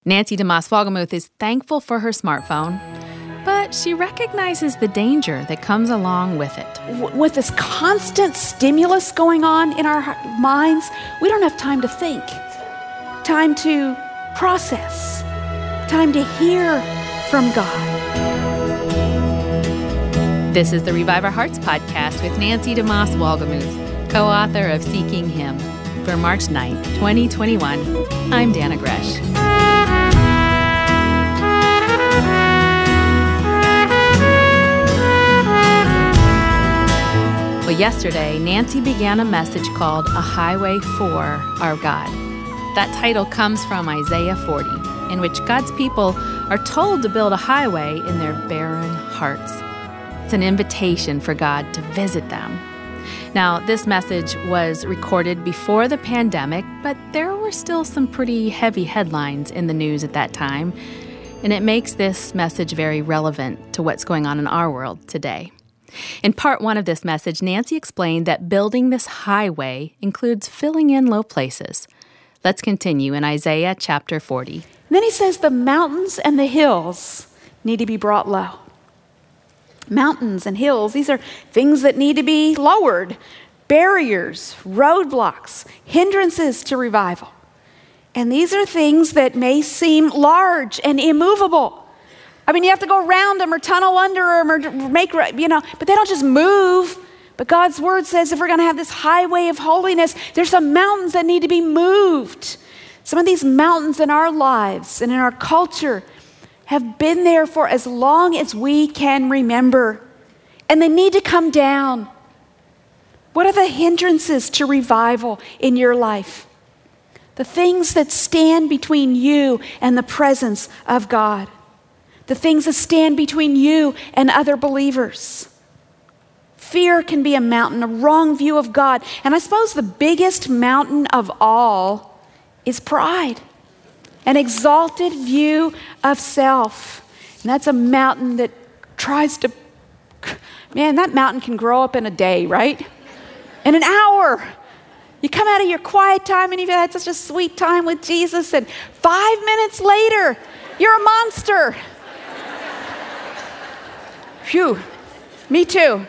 Nancy DeMoss Wolgemuth is thankful for her smartphone, but she recognizes the danger that comes along with it. With this constant stimulus going on in our minds, we don't have time to think, time to process, time to hear from God. This is the Revive Our Hearts podcast with Nancy DeMoss Wolgemuth, co-author of Seeking Him. For March 9th, 2021, I'm Dana Gresh. Well, yesterday, Nancy began a message called A Highway for Our God. That title comes from Isaiah 40, in which God's people are told to build a highway in their barren hearts. It's an invitation for God to visit them. Now, this message was recorded before the pandemic, but there were still some pretty heavy headlines in the news at that time, and it makes this message very relevant to what's going on in our world today. In part one of this message, Nancy explained that building this highway includes filling in low places. Let's continue in Isaiah chapter 40. And then he says the mountains and the hills need to be brought low. Mountains and hills, these are things that need to be lowered. Barriers, roadblocks, hindrances to revival. And these are things that may seem large and immovable. I mean, you have to go around them or tunnel under them or make, but they don't just move. But God's word says if we're going to have this highway of holiness, there's some mountains that need to be moved. Some of these mountains in our lives and in our culture have been there for as long as we can remember, and they need to come down. What are the hindrances to revival in your life? The things that stand between you and the presence of God. The things that stand between you and other believers. Fear can be a mountain, a wrong view of God. And I suppose the biggest mountain of all is pride. An exalted view of self. And that's a mountain that tries to, that mountain can grow up in a day, right? In an hour. You come out of your quiet time and you've had such a sweet time with Jesus, and 5 minutes later, you're a monster. Phew, me too.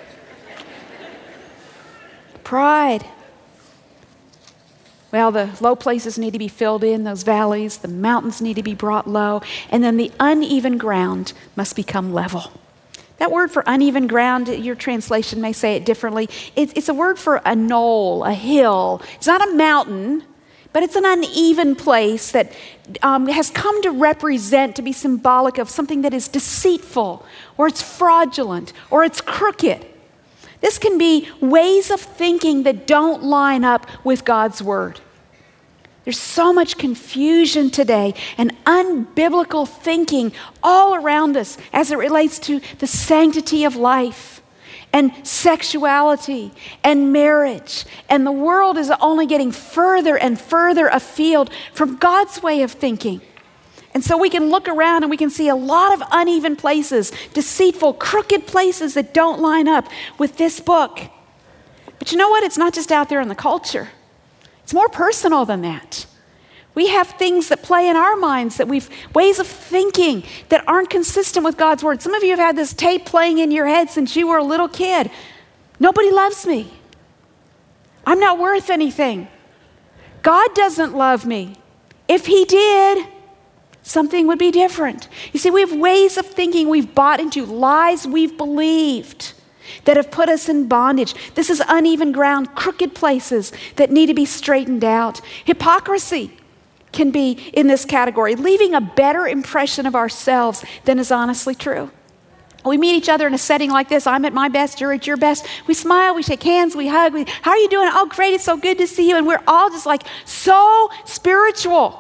Pride. Well, the low places need to be filled in, those valleys, the mountains need to be brought low, and then the uneven ground must become level. That word for uneven ground, your translation may say it differently. It's a word for a knoll, a hill. It's not a mountain, but it's an uneven place that has come to represent, to be symbolic of something that is deceitful, or it's fraudulent, or it's crooked. This can be ways of thinking that don't line up with God's word. There's so much confusion today and unbiblical thinking all around us as it relates to the sanctity of life and sexuality and marriage. And the world is only getting further and further afield from God's way of thinking. And so we can look around and we can see a lot of uneven places, deceitful, crooked places that don't line up with this book. But you know what? It's not just out there in the culture. It's more personal than that. We have things that play in our minds ways of thinking that aren't consistent with God's word. Some of you have had this tape playing in your head since you were a little kid. Nobody loves me. I'm not worth anything. God doesn't love me. If he did, something would be different. You see, we have ways of thinking we've bought into, lies we've believed that have put us in bondage. This is uneven ground, crooked places that need to be straightened out. Hypocrisy can be in this category, leaving a better impression of ourselves than is honestly true. We meet each other in a setting like this. I'm at my best, you're at your best. We smile, we shake hands, we hug. How are you doing? Oh, great, it's so good to see you. And we're all just like so spiritual.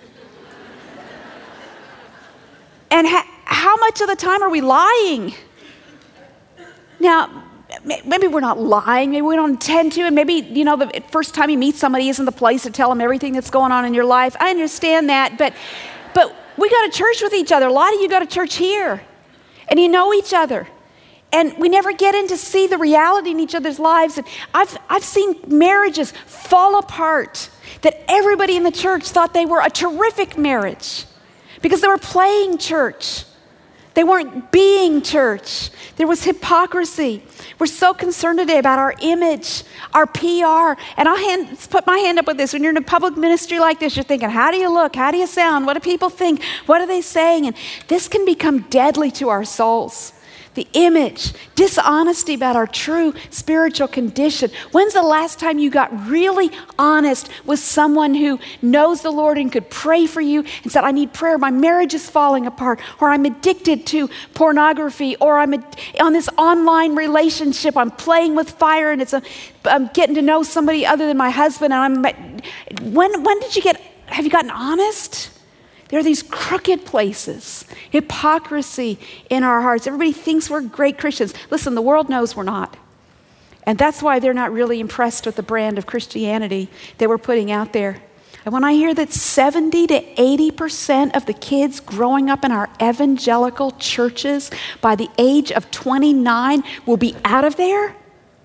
And how much of the time are we lying? Now, maybe we're not lying, maybe we don't intend to, and maybe, the first time you meet somebody isn't the place to tell them everything that's going on in your life. I understand that, but we go to church with each other. A lot of you go to church here, and you know each other. And we never get in to see the reality in each other's lives. And I've seen marriages fall apart that everybody in the church thought they were a terrific marriage. because they were playing church. They weren't being church. There was hypocrisy. We're so concerned today about our image, our PR. And I'll put my hand up with this. When you're in a public ministry like this, you're thinking, how do you look? How do you sound? What do people think? What are they saying? And this can become deadly to our souls. The image, dishonesty about our true spiritual condition. When's the last time you got really honest with someone who knows the Lord and could pray for you and said, I need prayer, my marriage is falling apart, or I'm addicted to pornography, or I'm on this online relationship, I'm playing with fire and I'm getting to know somebody other than my husband, and when have you gotten honest? There are these crooked places, hypocrisy in our hearts. Everybody thinks we're great Christians. Listen, the world knows we're not. And that's why they're not really impressed with the brand of Christianity that we're putting out there. And when I hear that 70 to 80% of the kids growing up in our evangelical churches by the age of 29 will be out of there,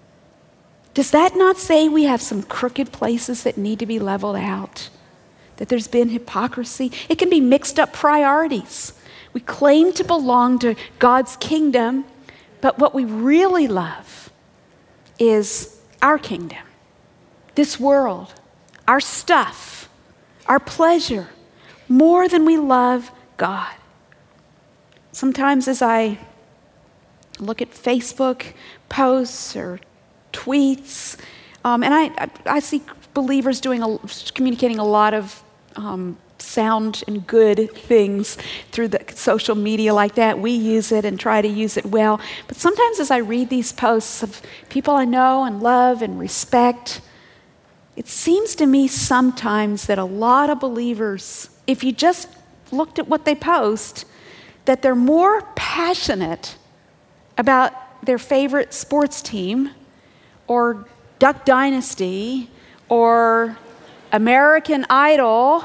does that not say we have some crooked places that need to be leveled out? That there's been hypocrisy. It can be mixed up priorities. We claim to belong to God's kingdom, but what we really love is our kingdom, this world, our stuff, our pleasure, more than we love God. Sometimes as I look at Facebook posts or tweets, and I see believers communicating a lot of sound and good things through the social media like that. We use it and try to use it well. But sometimes as I read these posts of people I know and love and respect, it seems to me sometimes that a lot of believers, if you just looked at what they post, that they're more passionate about their favorite sports team or Duck Dynasty or American Idol,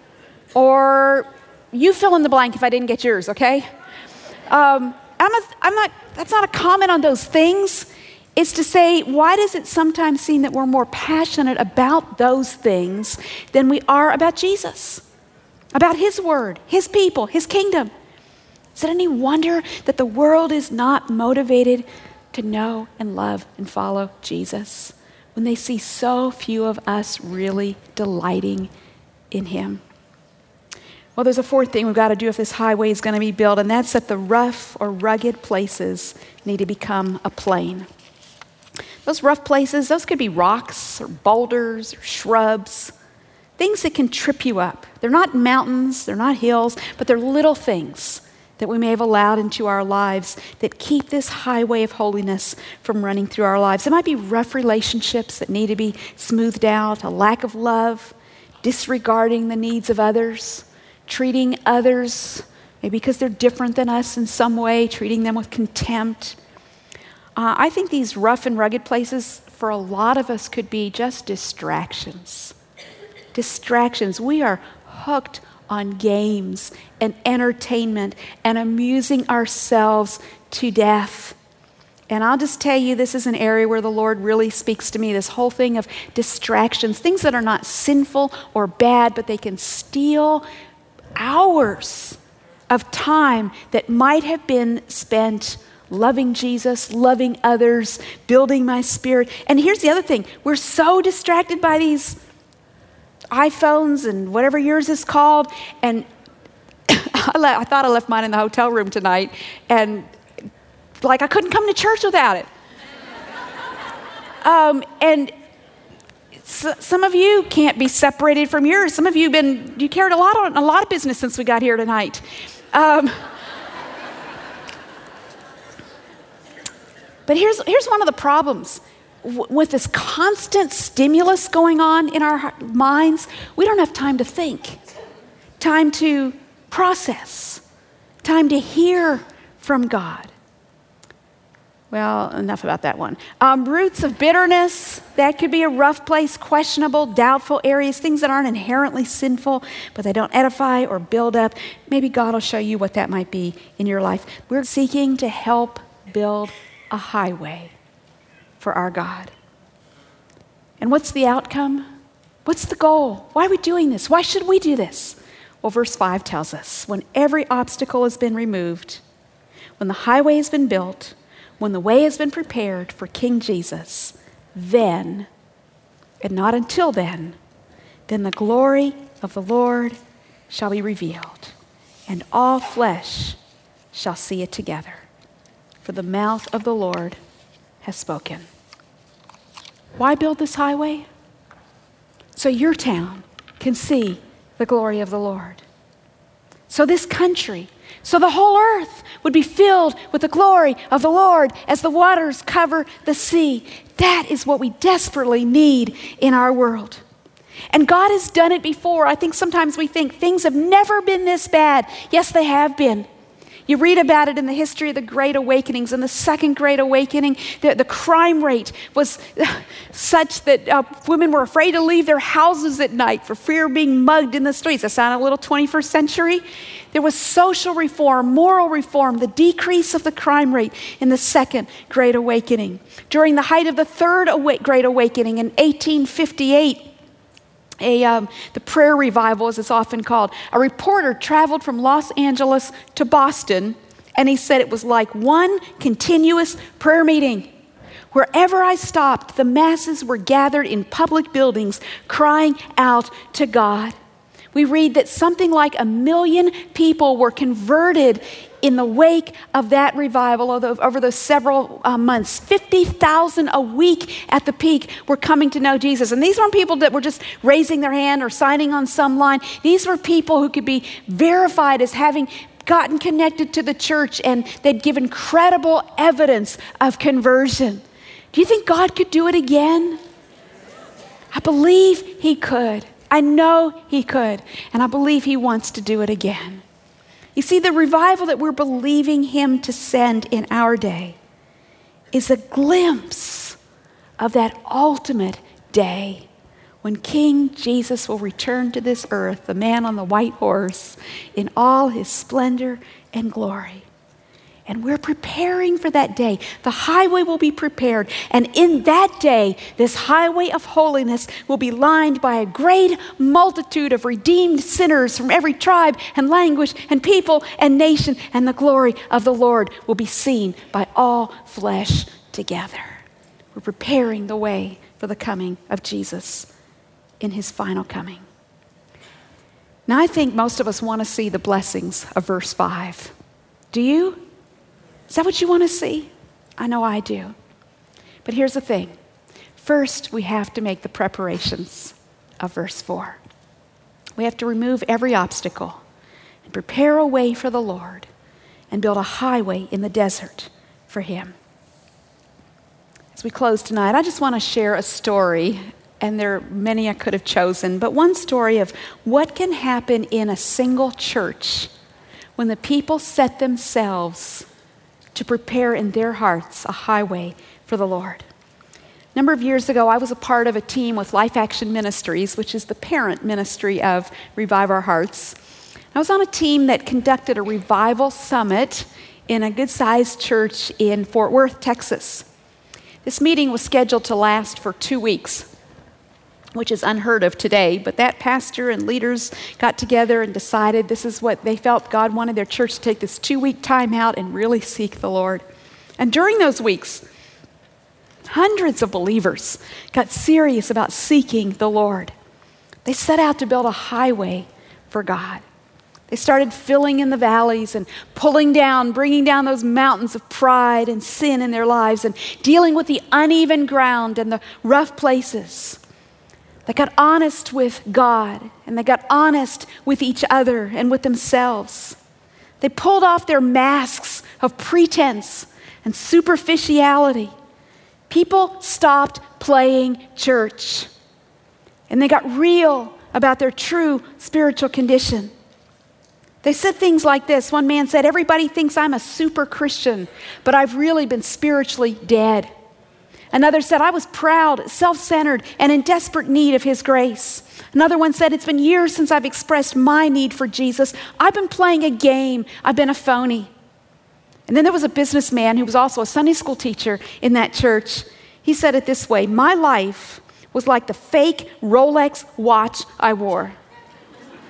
or you fill in the blank if I didn't get yours, okay? That's not a comment on those things. It's to say, why does it sometimes seem that we're more passionate about those things than we are about Jesus, about His word, His people, His kingdom? Is it any wonder that the world is not motivated to know and love and follow Jesus when they see so few of us really delighting in Him? Well, there's a fourth thing we've got to do if this highway is going to be built, and that's that the rough or rugged places need to become a plain. Those rough places, those could be rocks or boulders or shrubs, things that can trip you up. They're not mountains, they're not hills, but they're little things that we may have allowed into our lives that keep this highway of holiness from running through our lives. It might be rough relationships that need to be smoothed out, a lack of love, disregarding the needs of others, treating others maybe because they're different than us in some way, treating them with contempt. I think these rough and rugged places for a lot of us could be just distractions. Distractions. We are hooked on games and entertainment and amusing ourselves to death. And I'll just tell you, this is an area where the Lord really speaks to me, this whole thing of distractions, things that are not sinful or bad, but they can steal hours of time that might have been spent loving Jesus, loving others, building my spirit. And here's the other thing. We're so distracted by these iPhones and whatever yours is called, and I thought I left mine in the hotel room tonight, and I couldn't come to church without it. And some of you can't be separated from yours. Some of you carried a lot of business since we got here tonight. But here's one of the problems. With this constant stimulus going on in our minds, we don't have time to think, time to process, time to hear from God. Well, enough about that one. Roots of bitterness, that could be a rough place, questionable, doubtful areas, things that aren't inherently sinful, but they don't edify or build up. Maybe God will show you what that might be in your life. We're seeking to help build a highway for our God. And what's the outcome? What's the goal? Why are we doing this? Why should we do this? Well, verse 5 tells us, when every obstacle has been removed, when the highway has been built, when the way has been prepared for King Jesus, then, and not until then the glory of the Lord shall be revealed, and all flesh shall see it together. For the mouth of the Lord has spoken. Why build this highway? So your town can see the glory of the Lord. So this country, so the whole earth would be filled with the glory of the Lord as the waters cover the sea. That is what we desperately need in our world. And God has done it before. I think sometimes we think things have never been this bad. Yes, they have been. You read about it in the history of the Great Awakenings. In the Second Great Awakening, the crime rate was such that women were afraid to leave their houses at night for fear of being mugged in the streets. That sound a little 21st century? There was social reform, moral reform, the decrease of the crime rate in the Second Great Awakening. During the height of the Third Great Awakening in 1858, the prayer revival, as it's often called, a reporter traveled from Los Angeles to Boston, and he said it was like one continuous prayer meeting. Wherever I stopped, the masses were gathered in public buildings crying out to God. We read that something like 1 million people were converted in the wake of that revival over those several months. 50,000 a week at the peak were coming to know Jesus. And these weren't people that were just raising their hand or signing on some line. These were people who could be verified as having gotten connected to the church, and they'd given credible evidence of conversion. Do you think God could do it again? I believe He could. I know He could. And I believe He wants to do it again. You see, the revival that we're believing Him to send in our day is a glimpse of that ultimate day when King Jesus will return to this earth, the man on the white horse, in all His splendor and glory. And we're preparing for that day. The highway will be prepared. And in that day, this highway of holiness will be lined by a great multitude of redeemed sinners from every tribe and language and people and nation. And the glory of the Lord will be seen by all flesh together. We're preparing the way for the coming of Jesus in His final coming. Now, I think most of us want to see the blessings of verse 5. Do you? Is that what you want to see? I know I do. But here's the thing. First, we have to make the preparations of verse 4. We have to remove every obstacle and prepare a way for the Lord and build a highway in the desert for Him. As we close tonight, I just want to share a story, and there are many I could have chosen, but one story of what can happen in a single church when the people set themselves to prepare in their hearts a highway for the Lord. A number of years ago, I was a part of a team with Life Action Ministries, which is the parent ministry of Revive Our Hearts. I was on a team that conducted a revival summit in a good-sized church in Fort Worth, Texas. This meeting was scheduled to last for 2 weeks, which is unheard of today, but that pastor and leaders got together and decided this is what they felt God wanted their church to take this 2-week time out and really seek the Lord. And during those weeks, hundreds of believers got serious about seeking the Lord. They set out to build a highway for God. They started filling in the valleys and bringing down those mountains of pride and sin in their lives and dealing with the uneven ground and the rough places. They got honest with God, and they got honest with each other and with themselves. They pulled off their masks of pretense and superficiality. People stopped playing church, and they got real about their true spiritual condition. They said things like this. One man said, "Everybody thinks I'm a super Christian, but I've really been spiritually dead." Another said, "I was proud, self-centered, and in desperate need of His grace." Another one said, "It's been years since I've expressed my need for Jesus. I've been playing a game. I've been a phony." And then there was a businessman who was also a Sunday school teacher in that church. He said it this way: "My life was like the fake Rolex watch I wore."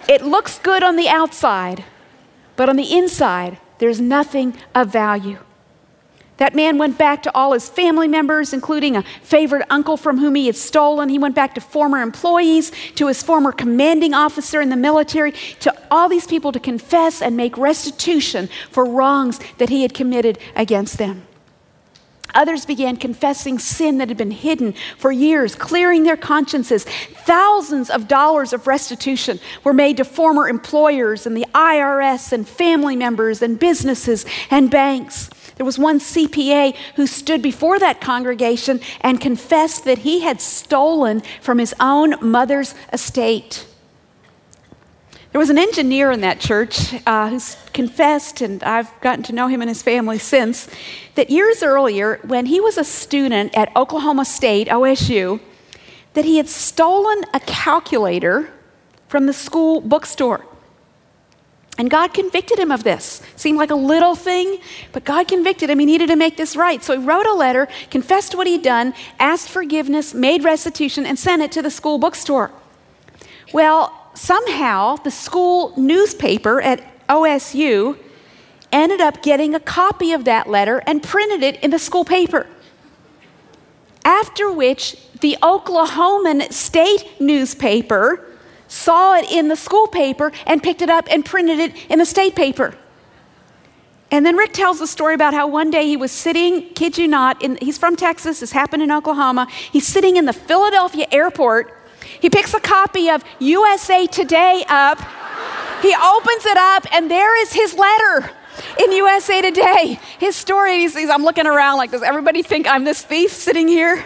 It looks good on the outside, but on the inside, there's nothing of value. That man went back to all his family members, including a favorite uncle from whom he had stolen. He went back to former employees, to his former commanding officer in the military, to all these people to confess and make restitution for wrongs that he had committed against them. Others began confessing sin that had been hidden for years, clearing their consciences. Thousands of dollars of restitution were made to former employers and the IRS and family members and businesses and banks. There was one CPA who stood before that congregation and confessed that he had stolen from his own mother's estate. There was an engineer in that church who's confessed, and I've gotten to know him and his family since, that years earlier, when he was a student at Oklahoma State, OSU, that he had stolen a calculator from the school bookstore. And God convicted him of this. Seemed like a little thing, but God convicted him. He needed to make this right. So he wrote a letter, confessed what he'd done, asked forgiveness, made restitution, and sent it to the school bookstore. Well, somehow the school newspaper at OSU ended up getting a copy of that letter and printed it in the school paper. After which the Oklahoman State newspaper saw it in the school paper and picked it up and printed it in the state paper. And then Rick tells the story about how one day he was sitting, kid you not, he's from Texas, this happened in Oklahoma. He's sitting in the Philadelphia airport. He picks a copy of USA Today up. He opens it up, and there is his letter in USA Today. His story, I'm looking around like, does everybody think I'm this thief sitting here?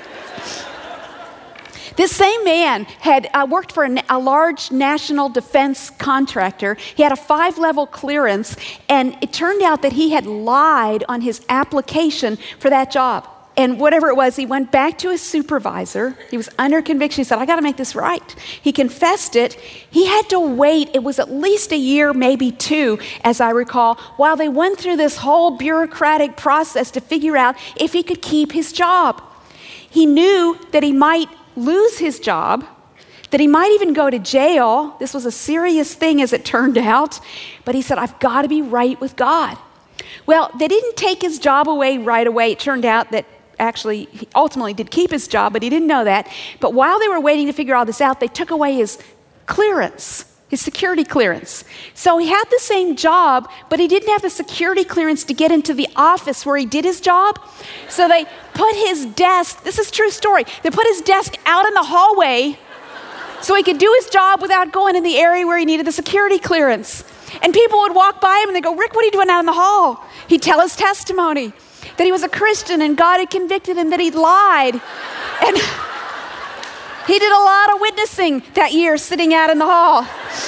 This same man had worked for a large national defense contractor. He had a 5-level clearance, and it turned out that he had lied on his application for that job. And whatever it was, he went back to his supervisor. He was under conviction. He said, I got to make this right. He confessed it. He had to wait. It was at least a year, maybe 2, as I recall, while they went through this whole bureaucratic process to figure out if he could keep his job. He knew that he might lose his job, that he might even go to jail. This was a serious thing as it turned out. But he said, I've got to be right with God. Well, they didn't take his job away right away. It turned out that actually, he ultimately did keep his job, but he didn't know that. But while they were waiting to figure all this out, they took away his clearance, his security clearance. So he had the same job, but he didn't have the security clearance to get into the office where he did his job. So they put his desk, this is a true story, they put his desk out in the hallway so he could do his job without going in the area where he needed the security clearance. And people would walk by him and they'd go, Rick, what are you doing out in the hall? He'd tell his testimony that he was a Christian and God had convicted him that he'd lied. And he did a lot of witnessing that year sitting out in the hall.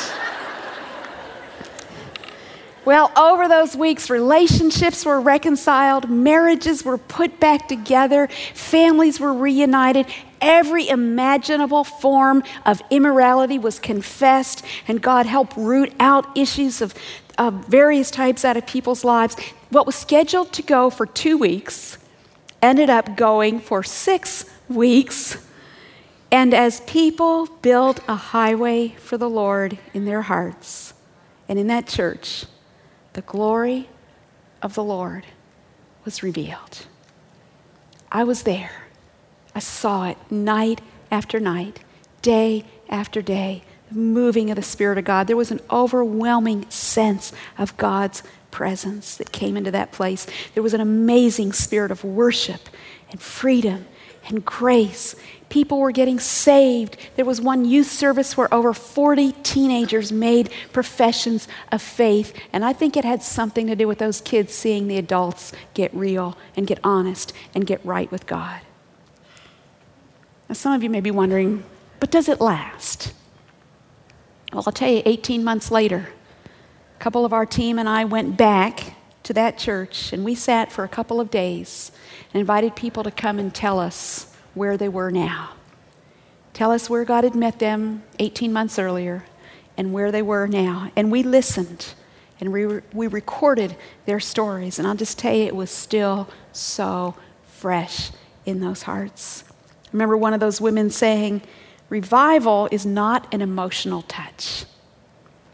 Well, over those weeks, relationships were reconciled, marriages were put back together, families were reunited, every imaginable form of immorality was confessed, and God helped root out issues of various types out of people's lives. What was scheduled to go for 2 weeks ended up going for 6 weeks. And as people built a highway for the Lord in their hearts and in that church, the glory of the Lord was revealed. I was there. I saw it night after night, day after day, the moving of the Spirit of God. There was an overwhelming sense of God's presence that came into that place. There was an amazing spirit of worship and freedom and grace. People were getting saved. There was one youth service where over 40 teenagers made professions of faith. And I think it had something to do with those kids seeing the adults get real and get honest and get right with God. Now, some of you may be wondering, but does it last? Well, I'll tell you, 18 months later, a couple of our team and I went back to that church, and we sat for a couple of days and invited people to come and tell us where they were now. Tell us where God had met them 18 months earlier and where they were now. And we listened, and we recorded their stories. And I'll just tell you, it was still so fresh in those hearts. I remember one of those women saying, revival is not an emotional touch.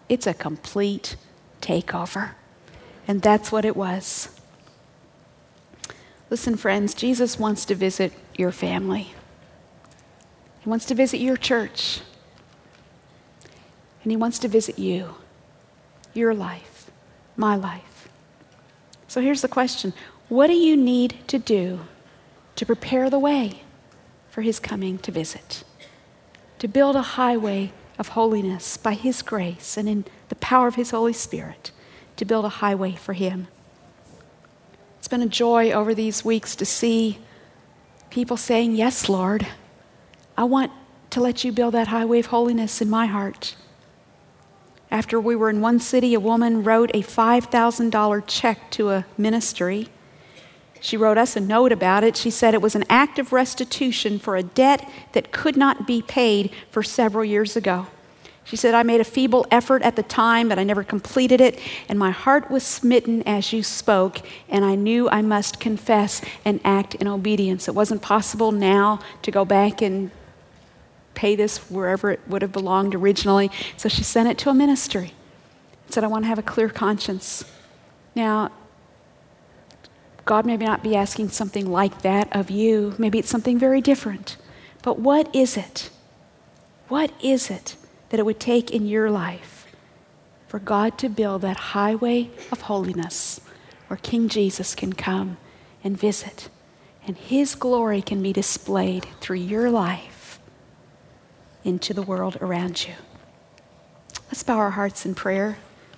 It's a complete takeover. And that's what it was. Listen, friends, Jesus wants to visit your family. He wants to visit your church. And he wants to visit you, your life, my life. So here's the question. What do you need to do to prepare the way for his coming to visit? To build a highway of holiness by his grace and in the power of his Holy Spirit, to build a highway for him. It's been a joy over these weeks to see people saying, yes, Lord, I want to let you build that highway of holiness in my heart. After we were in one city, a woman wrote a $5,000 check to a ministry. She wrote us a note about it. She said it was an act of restitution for a debt that could not be paid for several years ago. She said, I made a feeble effort at the time, but I never completed it, and my heart was smitten as you spoke, and I knew I must confess and act in obedience. It wasn't possible now to go back and pay this wherever it would have belonged originally. So she sent it to a ministry and said, I want to have a clear conscience. Now, God may not be asking something like that of you. Maybe it's something very different. But what is it? What is it that it would take in your life for God to build that highway of holiness where King Jesus can come and visit and his glory can be displayed through your life into the world around you? Let's bow our hearts in prayer.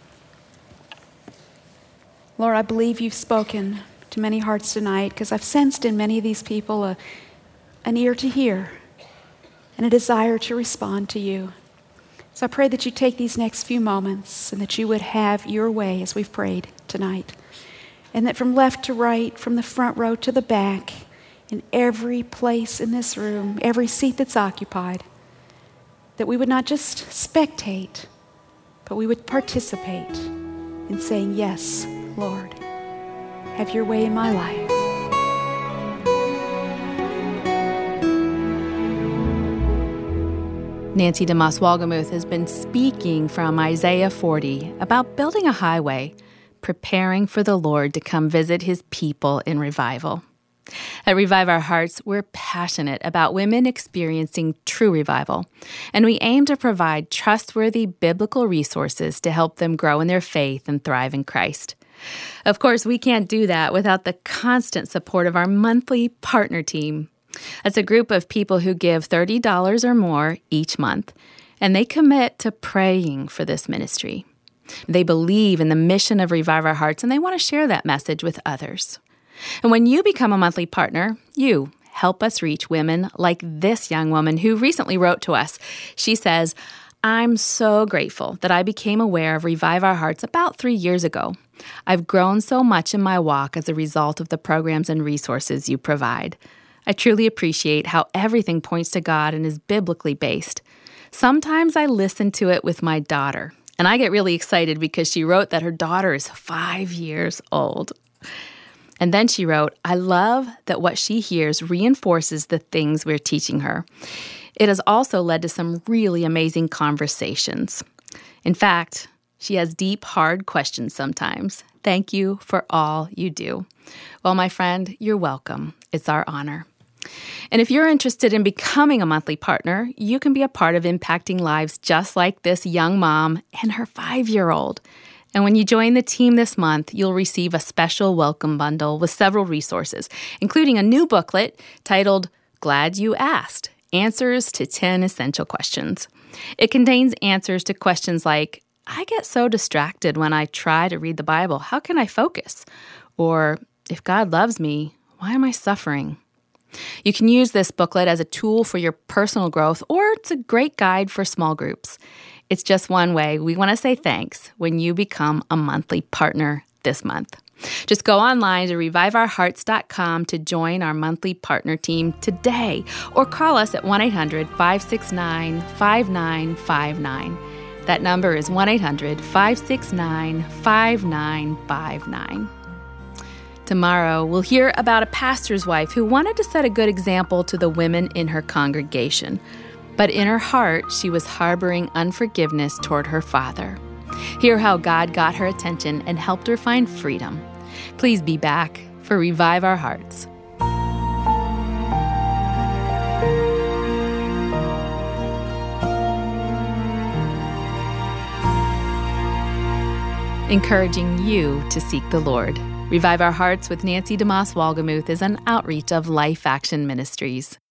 Lord, I believe you've spoken to many hearts tonight because I've sensed in many of these people an ear to hear and a desire to respond to you. So I pray that you take these next few moments and that you would have your way as we've prayed tonight. And that from left to right, from the front row to the back, in every place in this room, every seat that's occupied, that we would not just spectate, but we would participate in saying, yes, Lord, have your way in my life. Nancy DeMoss Wolgemuth has been speaking from Isaiah 40 about building a highway, preparing for the Lord to come visit his people in revival. At Revive Our Hearts, we're passionate about women experiencing true revival, and we aim to provide trustworthy biblical resources to help them grow in their faith and thrive in Christ. Of course, we can't do that without the constant support of our monthly partner team. That's a group of people who give $30 or more each month, and they commit to praying for this ministry. They believe in the mission of Revive Our Hearts, and they want to share that message with others. And when you become a monthly partner, you help us reach women like this young woman who recently wrote to us. She says, I'm so grateful that I became aware of Revive Our Hearts about 3 years ago. I've grown so much in my walk as a result of the programs and resources you provide. I truly appreciate how everything points to God and is biblically based. Sometimes I listen to it with my daughter, and I get really excited because she wrote that her daughter is 5 years old. And then she wrote, I love that what she hears reinforces the things we're teaching her. It has also led to some really amazing conversations. In fact, she has deep, hard questions sometimes. Thank you for all you do. Well, my friend, you're welcome. It's our honor. And if you're interested in becoming a monthly partner, you can be a part of impacting lives just like this young mom and her 5-year-old. And when you join the team this month, you'll receive a special welcome bundle with several resources, including a new booklet titled Glad You Asked, Answers to 10 Essential Questions. It contains answers to questions like, I get so distracted when I try to read the Bible. How can I focus? Or, if God loves me, why am I suffering? You can use this booklet as a tool for your personal growth, or it's a great guide for small groups. It's just one way we want to say thanks when you become a monthly partner this month. Just go online to reviveourhearts.com to join our monthly partner team today, or call us at 1-800-569-5959. That number is 1-800-569-5959. Tomorrow, we'll hear about a pastor's wife who wanted to set a good example to the women in her congregation. But in her heart, she was harboring unforgiveness toward her father. Hear how God got her attention and helped her find freedom. Please be back for Revive Our Hearts. Encouraging you to seek the Lord. Revive Our Hearts with Nancy DeMoss Wolgemuth is an outreach of Life Action Ministries.